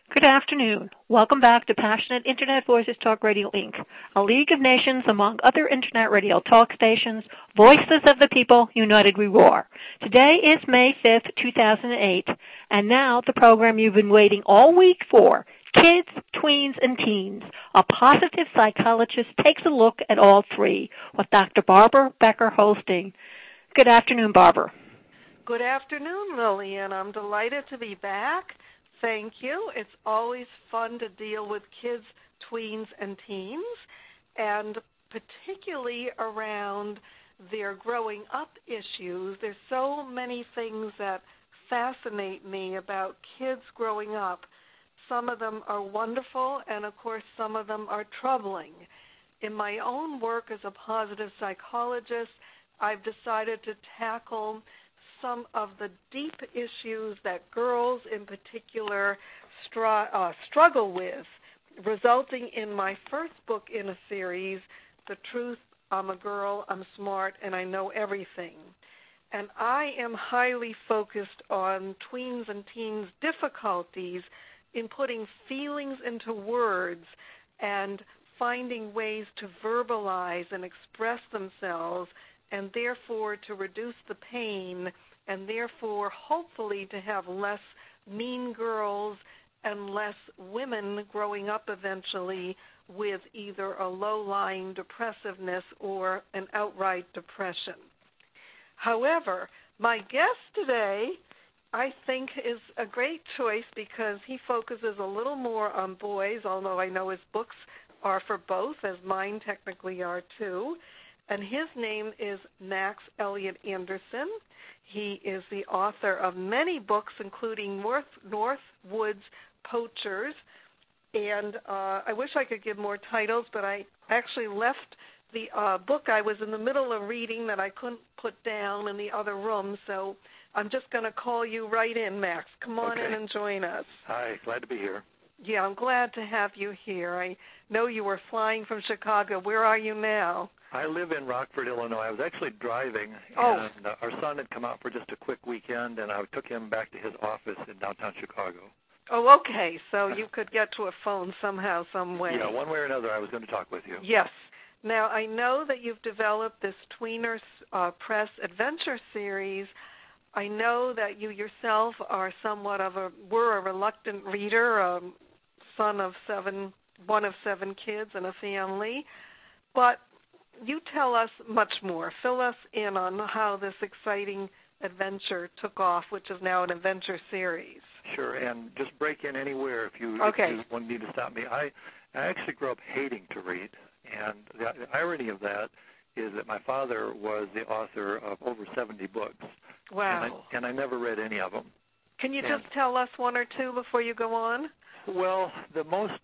Good afternoon. Welcome back to Passionate Internet Voices Talk Radio, Inc., a league of nations among other Internet radio talk stations, voices of the people, united we roar. Today is May 5th, 2008, and now the program you've been waiting all week for, Kids, Tweens, and Teens. A positive psychologist takes a look at all three, with Dr. Barbara Becker hosting. Good afternoon, Barbara. Good afternoon, Lillian. I'm delighted to be back. Thank you. It's always fun to deal with kids, tweens, and teens, and particularly around their growing up issues. There's so many things that fascinate me about kids growing up. Some of them are wonderful, and of course some of them are troubling. In my own work as a positive psychologist, I've decided to tackle some of the deep issues that girls in particular struggle with, resulting in my first book in a series, The Truth, I'm a Girl, I'm Smart, and I Know Everything. And I am highly focused on tweens and teens' difficulties in putting feelings into words and finding ways to verbalize and express themselves, and therefore to reduce the pain, and therefore hopefully to have less mean girls and less women growing up eventually with either a low-lying depressiveness or an outright depression. However, my guest today, I think, is a great choice because he focuses a little more on boys, although I know his books are for both, as mine technically are too. And his name is Max Elliott Anderson. He is the author of many books, including Northwoods Poachers. And I wish I could give more titles, but I actually left the book I was in the middle of reading that I couldn't put down in the other room. So I'm just going to call you right in, Max. Come on in and join us. Hi, glad to be here. Yeah, I'm glad to have you here. I know you were flying from Chicago. Where are you now? I live in Rockford, Illinois. I was actually driving, and our son had come out for just a quick weekend, and I took him back to his office in downtown Chicago. Oh, okay. So you could get to a phone somehow, some way. Yeah, one way or another, I was going to talk with you. Yes. Now, I know that you've developed this Tweener Press adventure series. I know that you yourself are were a reluctant reader, son of one of seven kids in a family, but you tell us much more. Fill us in on how this exciting adventure took off, which is now an adventure series. Sure, and just break in anywhere if you need to stop me. I actually grew up hating to read, and the irony of that is that my father was the author of over 70 books. Wow. And I never read any of them. Can you just tell us one or two before you go on? Well, the most,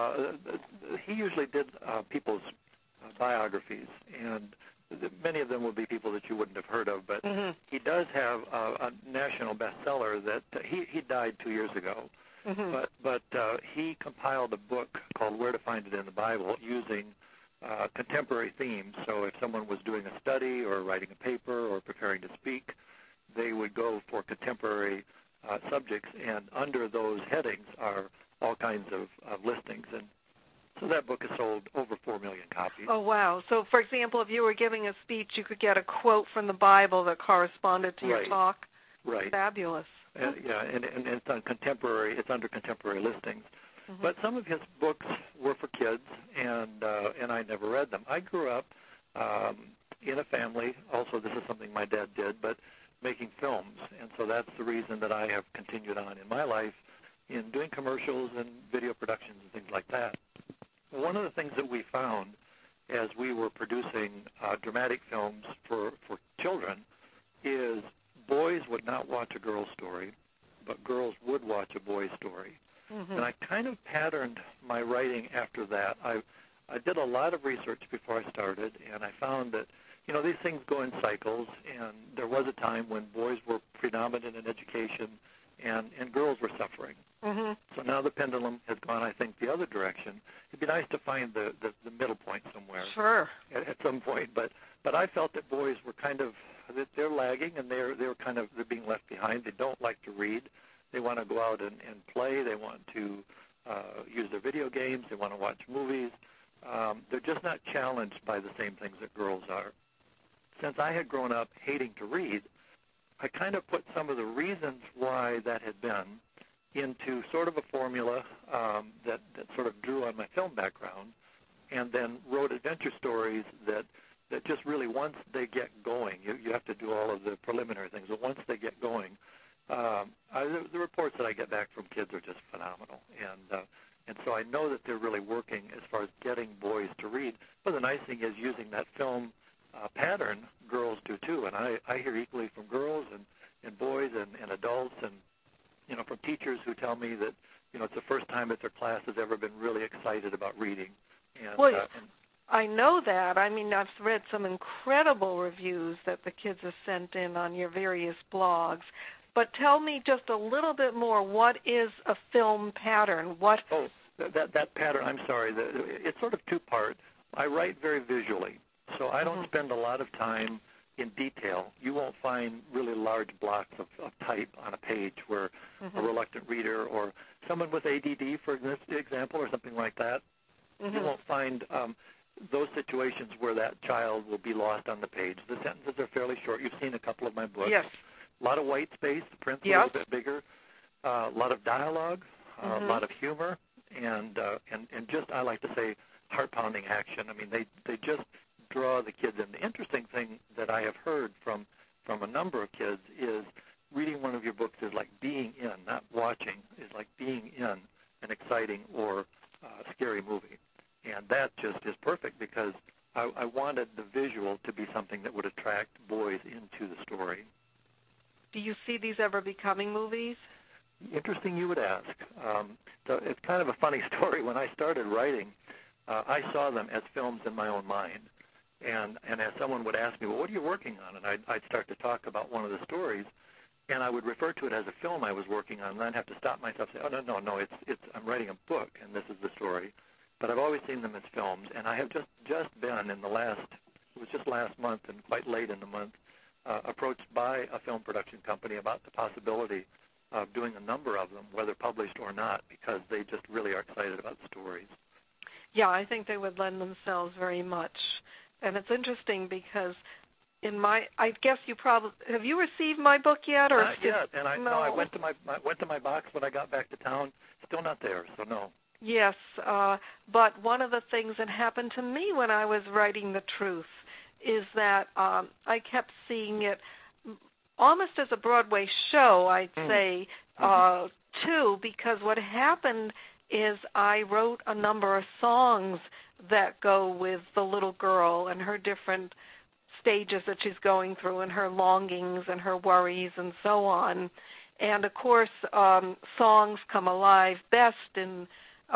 he usually did people's biographies, and many of them would be people that you wouldn't have heard of, but he does have a national bestseller that he died 2 years ago, but he compiled a book called Where to Find It in the Bible using contemporary themes. So if someone was doing a study or writing a paper or preparing to speak, they would go for contemporary subjects, and under those headings are all kinds of listings. And so that book has sold over 4 million copies. Oh, wow. So, for example, if you were giving a speech, you could get a quote from the Bible that corresponded to your talk? Right. Fabulous. And it's on contemporary. It's under contemporary listings. But some of his books were for kids, and I never read them. I grew up in a family. Also, this is something my dad did, but making films, and so that's the reason that I have continued on in my life in doing commercials and video productions and things like that. One of the things that we found as we were producing dramatic films for children is boys would not watch a girl's story, but girls would watch a boy's story. And I kind of patterned my writing after that. I did a lot of research before I started, and I found that, these things go in cycles, and there was a time when boys were predominant in education and girls were suffering. So now the pendulum has gone, I think, the other direction. It'd be nice to find the middle point somewhere. Sure. At some point, but I felt that boys were kind of, that they're lagging, and they're being left behind. They don't like to read. They want to go out and play. They want to use their video games. They want to watch movies. They're just not challenged by the same things that girls are. Since I had grown up hating to read, I kind of put some of the reasons why that had been into sort of a formula that sort of drew on my film background, and then wrote adventure stories that just really, once they get going, you have to do all of the preliminary things, but once they get going, the reports that I get back from kids are just phenomenal. And so I know that they're really working as far as getting boys to read. But the nice thing is, using that film pattern, girls do too. And I hear equally from girls and boys and adults, and from teachers who tell me that it's the first time that their class has ever been really excited about reading. And, I know that. I mean, I've read some incredible reviews that the kids have sent in on your various blogs. But tell me just a little bit more. What is a film pattern? What? Oh, that pattern, I'm sorry. It's sort of two-part. I write very visually, so I don't spend a lot of time in detail. You won't find really large blocks of type on a page where a reluctant reader or someone with ADD, for example, or something like that, you won't find those situations where that child will be lost on the page. The sentences are fairly short. You've seen a couple of my books. Yes. A lot of white space. The print's a little bit bigger. A lot of dialogue. A lot of humor. And just, I like to say, heart-pounding action. I mean, they just draw the kids in. The interesting thing that I have heard from a number of kids is reading one of your books is like being in, not watching, is like being in an exciting or scary movie. And that just is perfect, because I wanted the visual to be something that would attract boys into the story. Do you see these ever becoming movies? Interesting you would ask. So it's kind of a funny story. When I started writing, I saw them as films in my own mind. And as someone would ask me, well, what are you working on? And I'd start to talk about one of the stories, and I would refer to it as a film I was working on, and I'd have to stop myself and say, oh, no, it's I'm writing a book, and this is the story. But I've always seen them as films, and I have just been it was just last month and quite late in the month, approached by a film production company about the possibility of doing a number of them, whether published or not, because they just really are excited about the stories. Yeah, I think they would lend themselves very much. And it's interesting because I guess you probably, have you received my book yet? Or not yet, and I went to my box when I got back to town. Still not there, so no. Yes, but one of the things that happened to me when I was writing The Truth is that I kept seeing it almost as a Broadway show, I'd say, too, because what happened is I wrote a number of songs that go with the little girl and her different stages that she's going through and her longings and her worries and so on. And, of course, songs come alive best in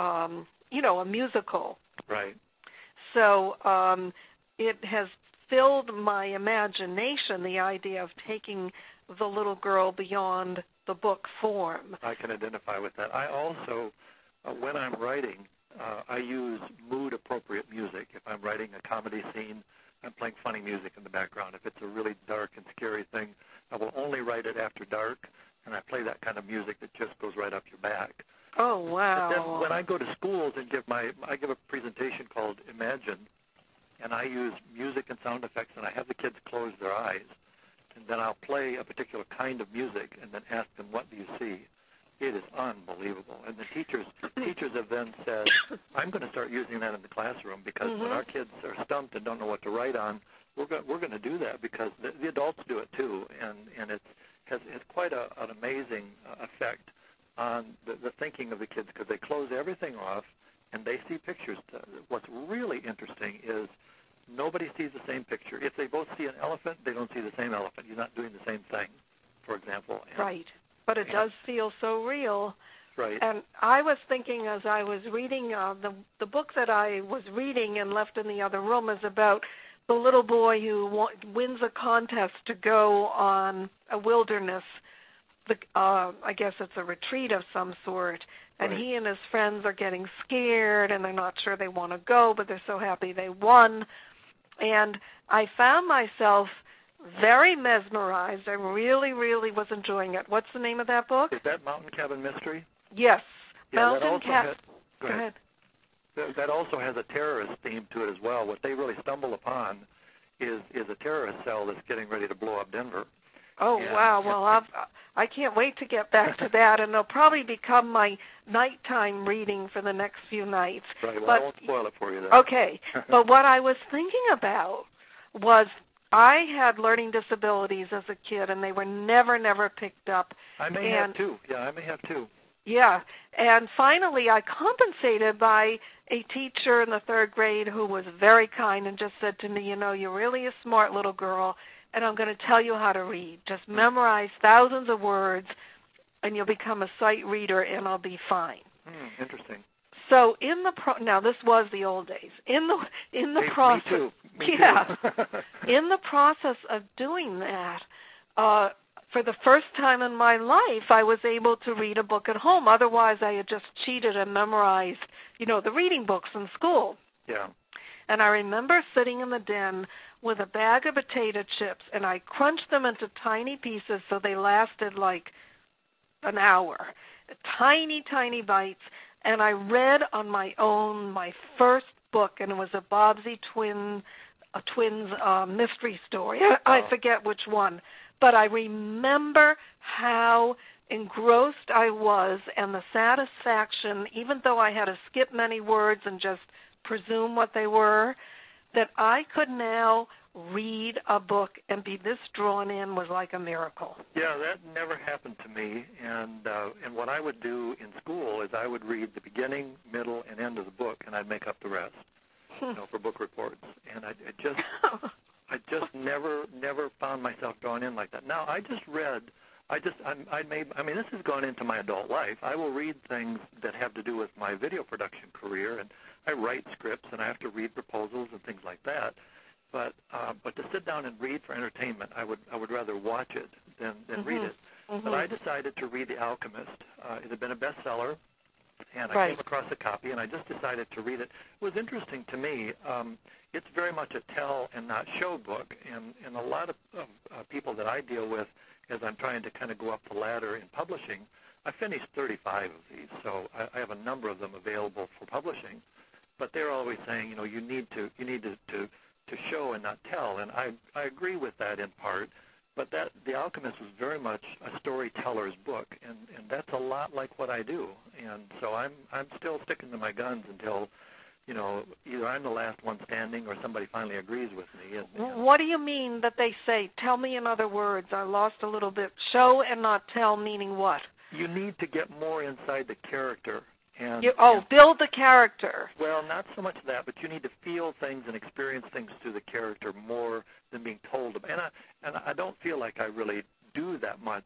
a musical. Right. So it has filled my imagination, the idea of taking the little girl beyond the book form. I can identify with that. I also, when I'm writing, I use mood-appropriate music. If I'm writing a comedy scene, I'm playing funny music in the background. If it's a really dark and scary thing, I will only write it after dark, and I play that kind of music that just goes right up your back. Oh, wow. But then when I go to schools and I give a presentation called Imagine, and I use music and sound effects, and I have the kids close their eyes, and then I'll play a particular kind of music and then ask them, what do you see? It is unbelievable. And the teachers have then said, I'm going to start using that in the classroom, because when our kids are stumped and don't know what to write on, we're going to do that, because the adults do it too, and it has quite an amazing effect on the thinking of the kids, because they close everything off and they see pictures. What's really interesting is nobody sees the same picture. If they both see an elephant, they don't see the same elephant. You're not doing the same thing, for example. Right. But it does feel so real. Right. And I was thinking as I was reading, the book that I was reading and left in the other room is about the little boy who wins a contest to go on a wilderness, I guess it's a retreat of some sort. And he and his friends are getting scared, and they're not sure they want to go, but they're so happy they won. And I found myself very mesmerized. I really, really was enjoying it. What's the name of that book? Is that Mountain Cabin Mystery? Yes. Yeah, Mountain Cabin. Go ahead. That also has a terrorist theme to it as well. What they really stumble upon is a terrorist cell that's getting ready to blow up Denver. Oh, wow. Well, I can't wait to get back to that, and it'll probably become my nighttime reading for the next few nights. Right. Well, I won't spoil it for you then. Okay. But what I was thinking about was I had learning disabilities as a kid, and they were never picked up. I may have too. Yeah, I may have too. Yeah, and finally I compensated by a teacher in the 3rd grade who was very kind and just said to me, you're really a smart little girl, and I'm going to tell you how to read. Just memorize thousands of words, and you'll become a sight reader, and I'll be fine. Interesting. So now this was the old days. In the process, Me yeah, too. in the process of doing that, for the first time in my life, I was able to read a book at home. Otherwise, I had just cheated and memorized, the reading books in school. Yeah. And I remember sitting in the den with a bag of potato chips, and I crunched them into tiny pieces so they lasted like an hour. Tiny, tiny bites. And I read on my own my first book, and it was a Bobbsey Twins mystery story. I forget which one. But I remember how engrossed I was and the satisfaction, even though I had to skip many words and just presume what they were, that I could now read a book and be this drawn in was like a miracle. Yeah, that never happened to me. And what I would do in school is I would read the beginning, middle, and end of the book, and I'd make up the rest, for book reports. And I just never found myself drawn in like that. Now, this has gone into my adult life. I will read things that have to do with my video production career, and I write scripts, and I have to read proposals and things like that. But to sit down and read for entertainment, I would rather watch it than read it. Mm-hmm. But I decided to read The Alchemist. It had been a bestseller, and I came across a copy, and I just decided to read it. It was interesting to me. It's very much a tell and not show book, and a lot of people that I deal with as I'm trying to kind of go up the ladder in publishing, I finished 35 of these, so I have a number of them available for publishing. But they're always saying, you need to show and not tell, and I agree with that in part. But The Alchemist was very much a storyteller's book, and that's a lot like what I do. And so I'm still sticking to my guns until either I'm the last one standing or somebody finally agrees with me. And what do you mean that they say, tell me in other words? I lost a little bit. Show and not tell, meaning what? You need to get more inside the character. Build the character. Well, not so much that, but you need to feel things and experience things through the character more than being told them. And I don't feel like I really do that much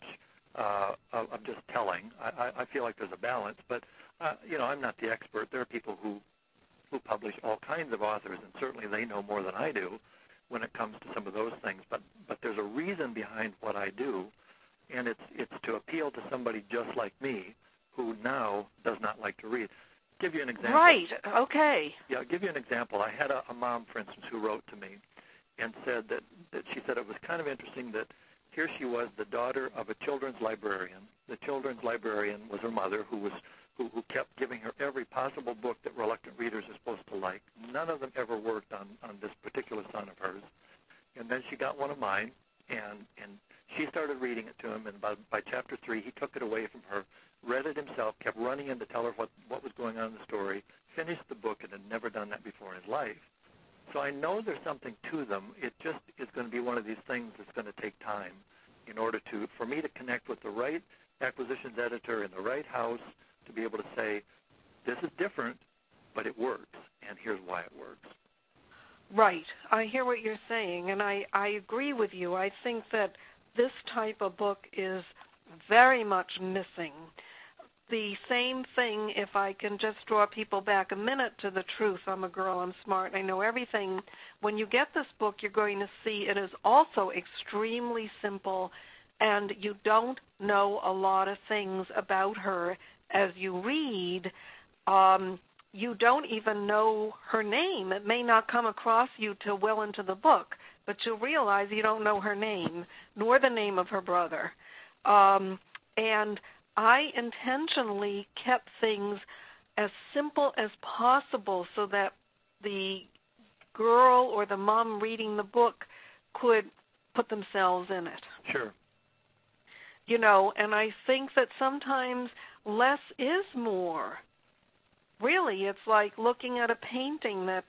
of just telling. I feel like there's a balance, but I'm not the expert. There are people who publish all kinds of authors, and certainly they know more than I do when it comes to some of those things. But there's a reason behind what I do, and it's to appeal to somebody just like me who now does not like to read. Give you an example. Right, okay. Yeah, I'll give you an example. I had a mom, for instance, who wrote to me and said that she said it was kind of interesting that here she was, the daughter of a children's librarian. The children's librarian was her mother, who kept giving her every possible book that reluctant readers are supposed to like. None of them ever worked on this particular son of hers. And then she got one of mine, and she started reading it to him, and by chapter 3, he took it away from her, read it himself, kept running in to tell her what was going on in the story, finished the book, and had never done that before in his life. So I know there's something to them. It just is going to be one of these things that's going to take time in order for me to connect with the right acquisitions editor in the right house to be able to say, this is different, but it works, and here's why it works. Right. I hear what you're saying, and I agree with you. I think that this type of book is very much missing. The same thing, if I can just draw people back a minute to the truth. I'm a girl, I'm smart, I know everything. When you get this book, you're going to see it is also extremely simple, and you don't know a lot of things about her as you read. you don't even know her name. It may not come across you till well into the book, but you'll realize you don't know her name, nor the name of her brother. And I intentionally kept things as simple as possible so that the girl or the mom reading the book could put themselves in it. Sure. You know, and I think that sometimes less is more. Really, it's like looking at a painting that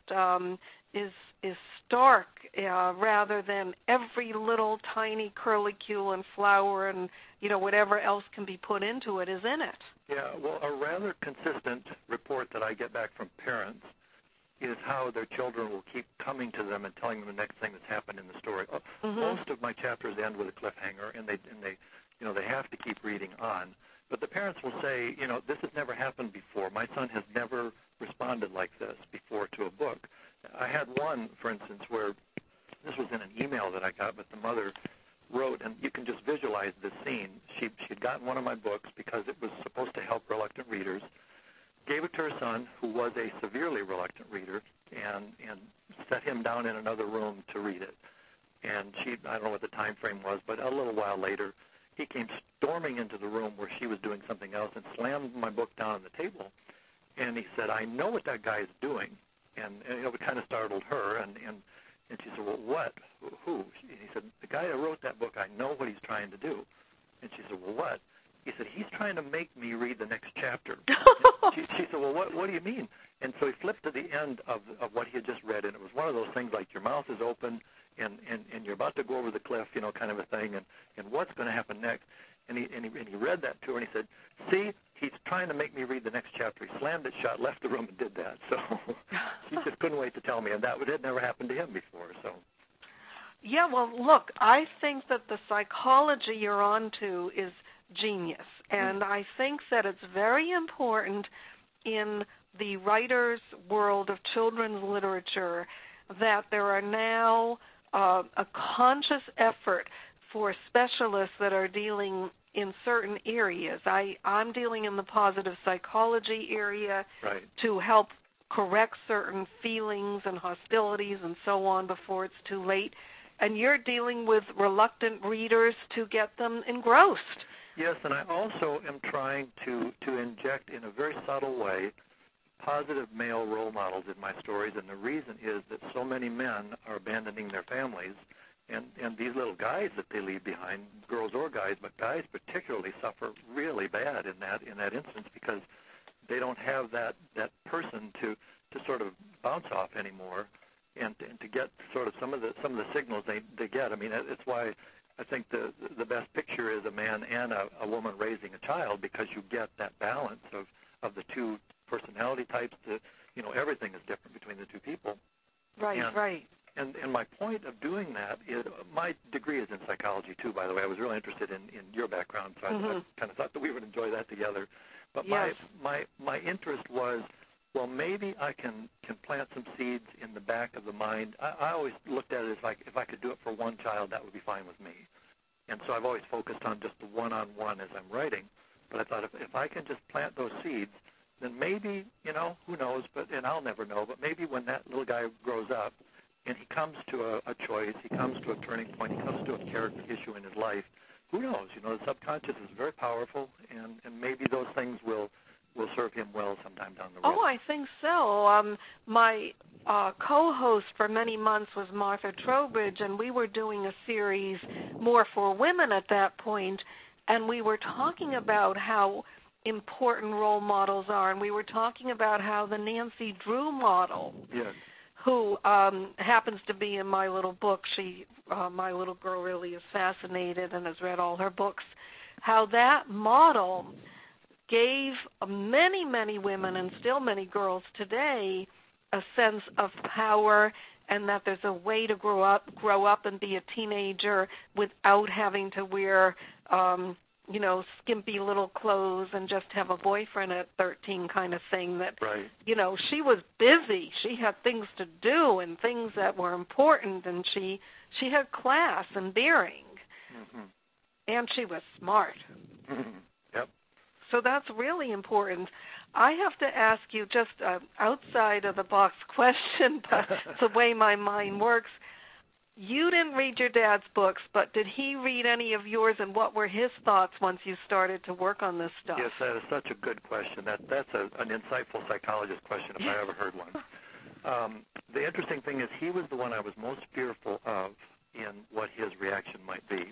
is stark rather than every little tiny curlicue and flower and, you know, whatever else can be put into it is in it. Yeah, well, a rather consistent report that I get back from parents is how their children will keep coming to them and telling them the next thing that's happened in the story. Mm-hmm. Most of my chapters end with a cliffhanger, and they you know, they have to keep reading on. But the parents will say, you know, this has never happened before. My son has never responded like this before to a book. I had one, for instance, where this was in an email that I got, but the mother wrote, and you can just visualize this scene. She'd gotten one of my books because it was supposed to help reluctant readers, gave it to her son, who was a severely reluctant reader, and set him down in another room to read it. And I don't know what the time frame was, but a little while later, he came storming into the room where she was doing something else and slammed my book down on the table. And he said, I know what that guy is doing. And you know, it kind of startled her. And she said, well, what? Who? And he said, the guy that wrote that book, I know what he's trying to do. And she said, well, what? He said, he's trying to make me read the next chapter. she said, well, what do you mean? And so he flipped to the end of what he had just read, and it was one of those things like your mouth is open and you're about to go over the cliff, you know, kind of a thing, and what's going to happen next? And he read that to her, and he said, see, he's trying to make me read the next chapter. He slammed it shut, left the room, and did that. So she just couldn't wait to tell me, and that had never happened to him before. So. Yeah, well, look, I think that the psychology you're onto is genius, and I think that it's very important in the writer's world of children's literature that there are now a conscious effort for specialists that are dealing in certain areas. I'm dealing in the positive psychology area right. to help correct certain feelings and hostilities and so on before it's too late. And you're dealing with reluctant readers to get them engrossed. Yes, and I also am trying to inject in a very subtle way positive male role models in my stories, and the reason is that so many men are abandoning their families, and these little guys that they leave behind, girls or guys, but guys particularly suffer really bad in that instance because they don't have that person to sort of bounce off anymore, and to get sort of some of the signals they get. I mean, it's why I think the best picture is a man and a woman raising a child, because you get that balance of the two personality types. You know, everything is different between the two people. Right, right. And my point of doing that is, my degree is in psychology too, by the way. I was really interested in your background, so I kind of thought that we would enjoy that together. But yes. my interest was, well, maybe I can plant some seeds in the back of the mind. I always looked at it as like, if I could do it for one child, that would be fine with me. And so I've always focused on just the one-on-one as I'm writing. But I thought if I can just plant those seeds, then maybe, you know, who knows, and I'll never know, but maybe when that little guy grows up and he comes to a choice, he comes to a turning point, he comes to a character issue in his life, who knows? You know, the subconscious is very powerful, and maybe those things will serve him well sometime down the road. Oh, I think so. My co-host for many months was Martha Trowbridge, and we were doing a series more for women at that point, and we were talking about how important role models are, and we were talking about how the Nancy Drew model, yes. who happens to be in my little book, my little girl really is fascinated and has read all her books, how that model gave many, many women and still many girls today a sense of power, and that there's a way to grow up and be a teenager without having to wear you know, skimpy little clothes and just have a boyfriend at 13 kind of thing. That, right. You know, she was busy. She had things to do and things that were important, and she had class and bearing. Mm-hmm. And she was smart. Mm-hmm. Yep. So that's really important. I have to ask you just outside of the box question, but it's the way my mind works. You didn't read your dad's books, but did he read any of yours, and what were his thoughts once you started to work on this stuff? Yes, that is such a good question. That's an insightful psychologist question if I ever heard one. The interesting thing is he was the one I was most fearful of in what his reaction might be.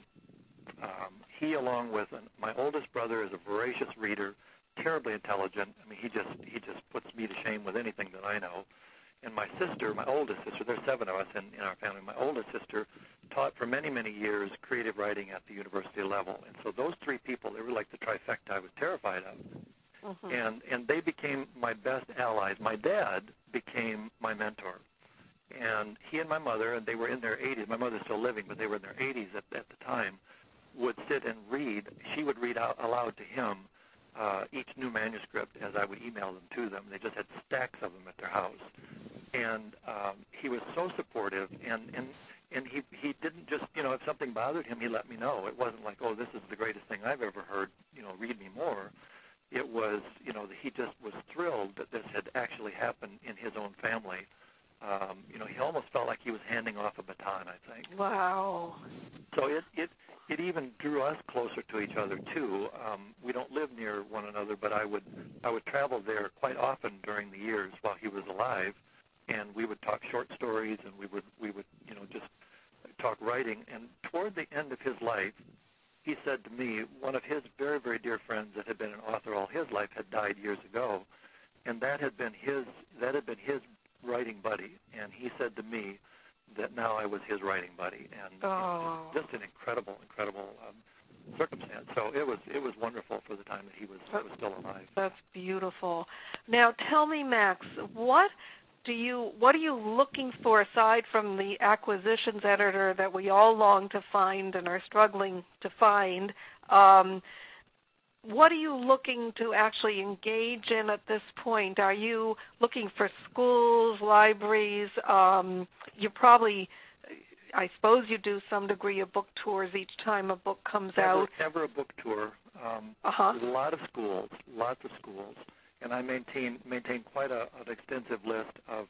He, along with my oldest brother, is a voracious reader, terribly intelligent. I mean, he just puts me to shame with anything that I know. And my sister, my oldest sister, there's 7 of us in our family. My oldest sister taught for many, many years creative writing at the university level. And so those 3 people, they were like the trifecta I was terrified of. Mm-hmm. And they became my best allies. My dad became my mentor. And he and my mother, and they were in their 80s. My mother's still living, but they were in their 80s at the time, would sit and read. She would read out aloud to him each new manuscript as I would email them to them. They just had stacks of them at their house. And he was so supportive, and he didn't just, if something bothered him, he let me know. It wasn't like, oh, this is the greatest thing I've ever heard, read me more. It was, he just was thrilled that this had actually happened in his own family. He almost felt like he was handing off a baton, I think. Wow. So it even drew us closer to each other too. We don't live near one another, but I would travel there quite often during the years while he was alive, and we would talk short stories, and we would just talk writing. And toward the end of his life, he said to me, one of his very, very dear friends that had been an author all his life had died years ago, and that had been his writing buddy. And he said to me that now I was his writing buddy, and just an incredible circumstance. So it was wonderful for the time that he was still alive. That's beautiful. Now tell me, Max, what are you looking for aside from the acquisitions editor that we all long to find and are struggling to find? What are you looking to actually engage in at this point? Are you looking for schools, libraries? You probably, I suppose you do some degree of book tours each time a book comes out. Ever a book tour. A lot of schools, lots of schools. And I maintain quite an extensive list of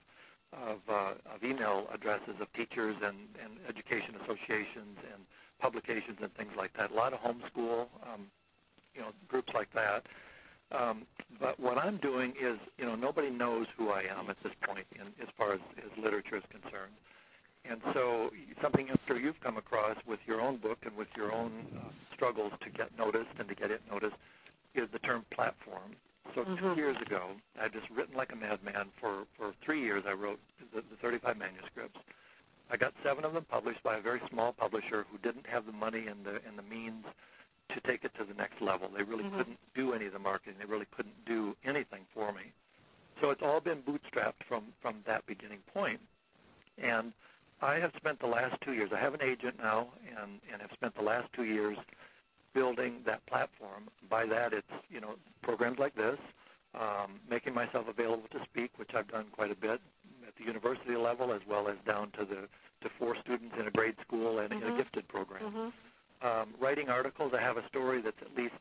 email addresses of teachers and education associations and publications and things like that. A lot of homeschool, groups like that. But what I'm doing is, nobody knows who I am at this point as far as literature is concerned. And so something I'm sure you've come across with your own book and with your own struggles to get noticed and to get it noticed is the term platform. So 2 years ago, I'd just written like a madman. For 3 years, I wrote the 35 manuscripts. I got 7 of them published by a very small publisher who didn't have the money and the means to take it to the next level. They really couldn't do any of the marketing. They really couldn't do anything for me. So it's all been bootstrapped from that beginning point. And I have spent the last 2 years, I have an agent now, and have spent the last 2 years building that platform. By that, it's, programs like this, making myself available to speak, which I've done quite a bit at the university level, as well as down to 4 students in a grade school and in a gifted program. Writing articles. I have a story that's at least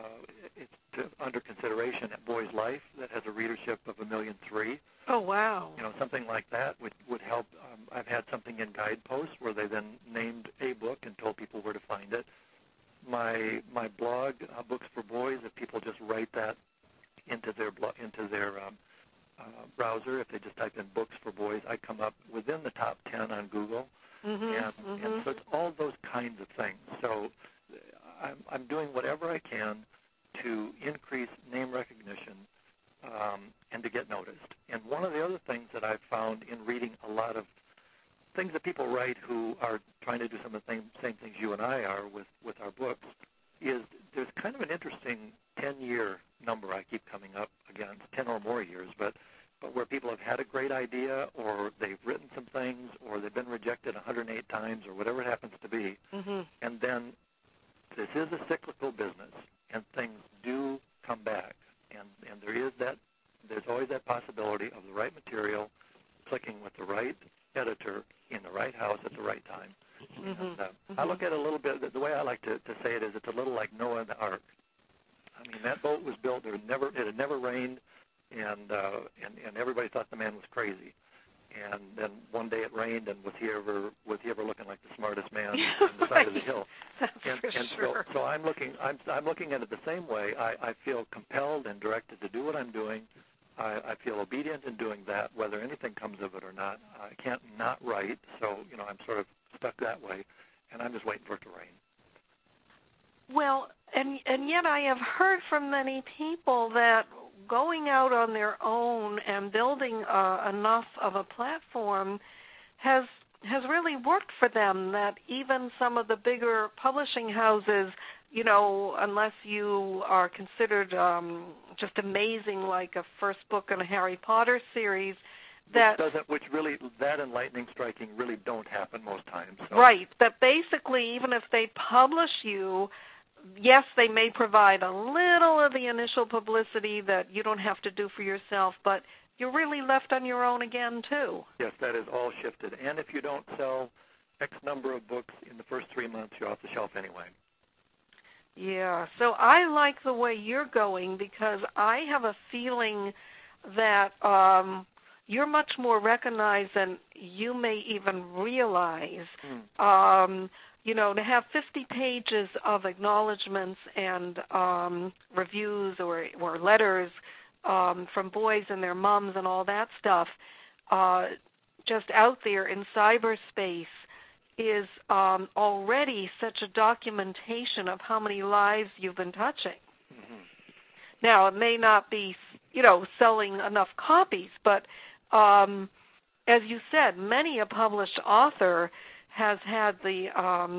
under consideration at Boys Life that has a readership of 1.3 million. Oh, wow. Something like that would help. I've had something in Guidepost where they then named a book and told people where to find it. My blog, Books for Boys, if people just write that into their browser, if they just type in Books for Boys, I come up within the top 10 on Google. And so it's all those kinds of things. So I'm doing whatever I can to increase name recognition and to get noticed. And one of the other things that I've found in reading a lot of things that people write who are trying to do some of the same things you and I are with our books is there's kind of an interesting 10-year number I keep coming up against, 10 or more years, but where people have had a great idea, or they've written some things, or they've been rejected 108 times, or whatever it happens to be. And then this is a cyclical business, and things do come back. And there's always that possibility of the right material clicking with the right editor in the right house at the right time. And, I look at it a little bit, the way I like to say it is it's a little like Noah and the Ark. I mean, that boat was built. It had never rained, and everybody thought the man was crazy. And then one day it rained, and was he ever looking like the smartest man on the side of the hill? That's for sure. So I'm looking at it the same way. I feel compelled and directed to do what I'm doing. I feel obedient in doing that, whether anything comes of it or not. I can't not write, so I'm sort of stuck that way, and I'm just waiting for it to rain. Well, and yet I have heard from many people that going out on their own and building enough of a platform has really worked for them, that even some of the bigger publishing houses, unless you are considered just amazing, like a first book in a Harry Potter series, that and lightning striking really don't happen most times. So. Right, that basically even if they publish you, yes, they may provide a little of the initial publicity that you don't have to do for yourself, but you're really left on your own again, too. Yes, that is all shifted. And if you don't sell X number of books in the first 3 months, you're off the shelf anyway. Yeah, so I like the way you're going because I have a feeling that you're much more recognized than you may even realize. To have 50 pages of acknowledgments and reviews or letters from boys and their moms and all that stuff just out there in cyberspace is already such a documentation of how many lives you've been touching. Mm-hmm. Now, it may not be, selling enough copies, but as you said, many a published author has had the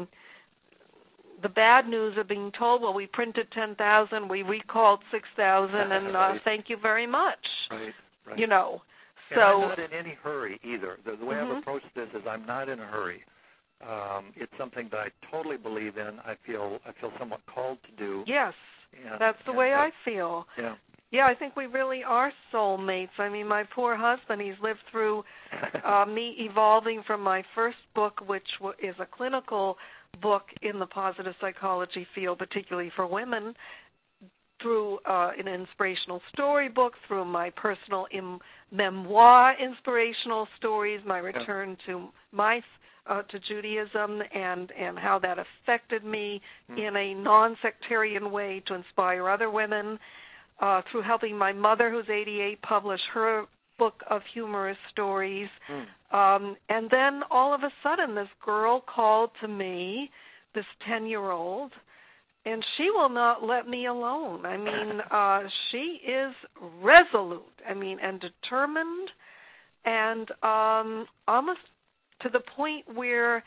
bad news of being told, well, we printed 10,000, we recalled 6,000, and right. Thank you very much. Right. And I'm not in any hurry either. The way I've approached this is I'm not in a hurry. It's something that I totally believe in. I feel somewhat called to do. Yes, that's the way I feel. Yeah. Yeah, I think we really are soulmates. I mean, my poor husband, he's lived through me evolving from my first book, which is a clinical book in the positive psychology field, particularly for women, through an inspirational storybook, through my personal memoir inspirational stories, my return to Judaism and how that affected me in a non-sectarian way to inspire other women, through helping my mother, who's 88, publish her book of humorous stories. And then all of a sudden this girl called to me, this 10-year-old, and she will not let me alone. I mean, she is resolute, and determined, and almost to the point where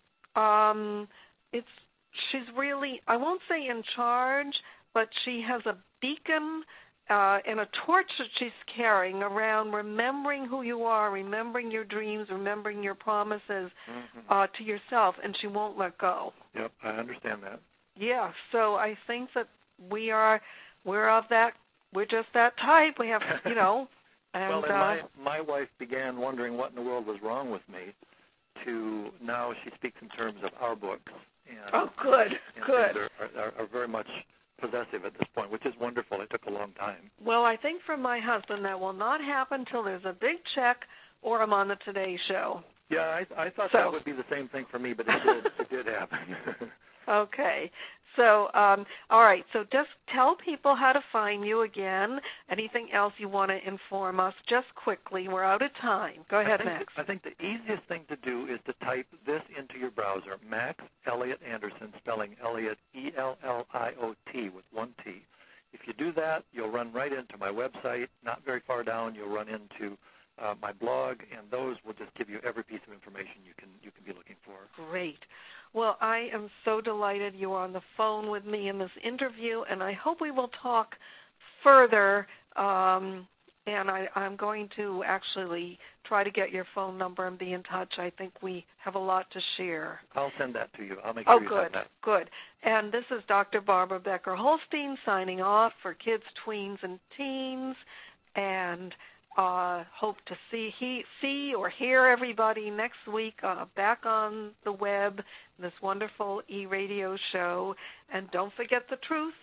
she's really, I won't say in charge, but she has a beacon and a torch that she's carrying around, remembering who you are, remembering your dreams, remembering your promises to yourself, and she won't let go. Yep, I understand that. Yeah, so I think that we're just that type. We have, And, well, my wife began wondering what in the world was wrong with me, to now she speaks in terms of our books. And, good. Are very much possessive at this point, which is wonderful. It took a long time. Well, I think for my husband that will not happen until there's a big check or I'm on the Today Show. Yeah, I thought that would be the same thing for me, but it did happen. Okay. So, all right. So just tell people how to find you again. Anything else you want to inform us just quickly? We're out of time. Go ahead, Max. I think the easiest thing to do is to type this into your browser, Max Elliot Anderson, spelling Elliot E-L-L-I-O-T with one T. If you do that, you'll run right into my website. Not very far down, you'll run into my blog, and those will just give you every piece of information you can be looking for. Great. Well, I am so delighted you are on the phone with me in this interview, and I hope we will talk further. And I'm going to actually try to get your phone number and be in touch. I think we have a lot to share. I'll send that to you. I'll make sure you have that. Good. And this is Dr. Barbara Becker-Holstein signing off for Kids, Tweens, and Teens, and hope to see or hear everybody next week back on the web, this wonderful e-radio show. And don't forget the truth.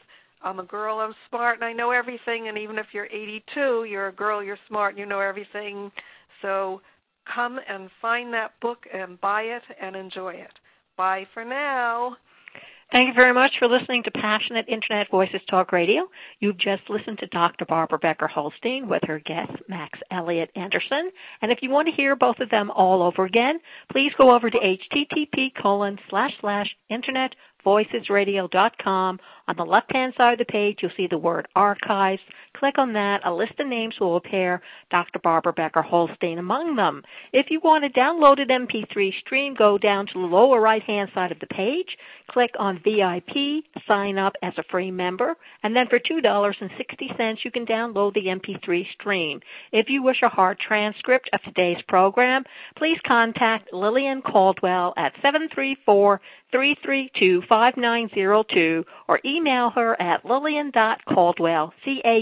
I'm a girl, I'm smart, and I know everything, and even if you're 82, you're a girl, you're smart, you know everything. So come and find that book and buy it and enjoy it. Bye for now. Thank you very much for listening to Passionate Internet Voices Talk Radio. You've just listened to Dr. Barbara Becker-Holstein with her guest, Max Elliott Anderson. And if you want to hear both of them all over again, please go over to http://internetvoicesradio.com. On the left-hand side of the page, you'll see the word archives. Click on that. A list of names will appear, Dr. Barbara Becker-Holstein among them. If you want a downloaded MP3 stream, go down to the lower right-hand side of the page. Click on VIP, sign up as a free member, and then for $2.60 you can download the MP3 stream. If you wish a hard transcript of today's program, please contact Lillian Caldwell at 734-332-5902 or email her at lillian.caldwell,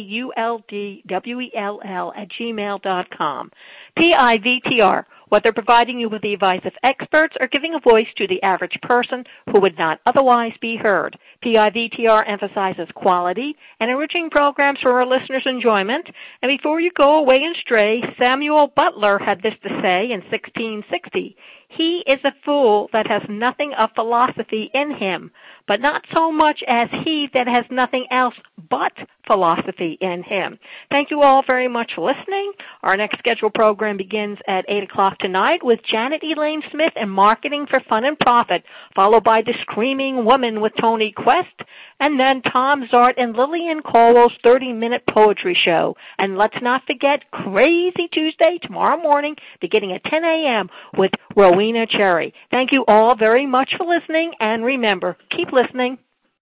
CAULDWELL @gmail.com. PIVTR, whether providing you with the advice of experts or giving a voice to the average person who would not otherwise be heard. PIVTR emphasizes quality and enriching programs for our listeners' enjoyment. And before you go away and stray, Samuel Butler had this to say in 1660. He is a fool that has nothing of philosophy in him, but not so much as he that has nothing else but philosophy in him. Thank you all very much for listening. Our next scheduled program begins at 8 o'clock tonight with Janet Elaine Smith and Marketing for Fun and Profit, followed by The Screaming Woman with Tony Quest, and then Tom Zart and Lillian Caldwell's 30-minute poetry show. And let's not forget Crazy Tuesday tomorrow morning beginning at 10 a.m. with Rowena Cherry. Thank you all very much for listening, and remember, keep listening.